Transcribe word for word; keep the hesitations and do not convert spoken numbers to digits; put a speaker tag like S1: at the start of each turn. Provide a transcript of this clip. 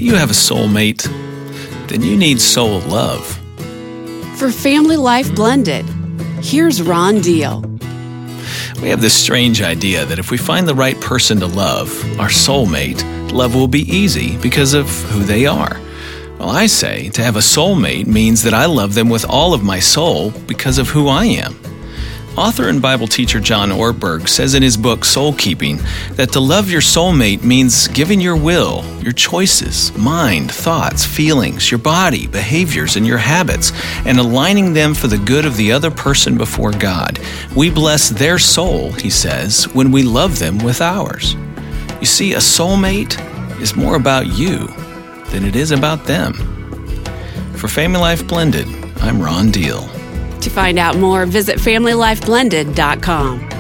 S1: you have a soulmate? Then you need soul love.
S2: For Family Life Blended, here's Ron Deal.
S1: We have this strange idea that if we find the right person to love, our soulmate, love will be easy because of who they are. Well, I say to have a soulmate means that I love them with all of my soul because of who I am. Author and Bible teacher John Ortberg says in his book Soul Keeping that to love your soulmate means giving your will, your choices, mind, thoughts, feelings, your body, behaviors, and your habits, and aligning them for the good of the other person before God. We bless their soul, he says, when we love them with ours. You see, a soulmate is more about you than it is about them. For Family Life Blended, I'm Ron Deal.
S2: To find out more, visit family life blended dot com.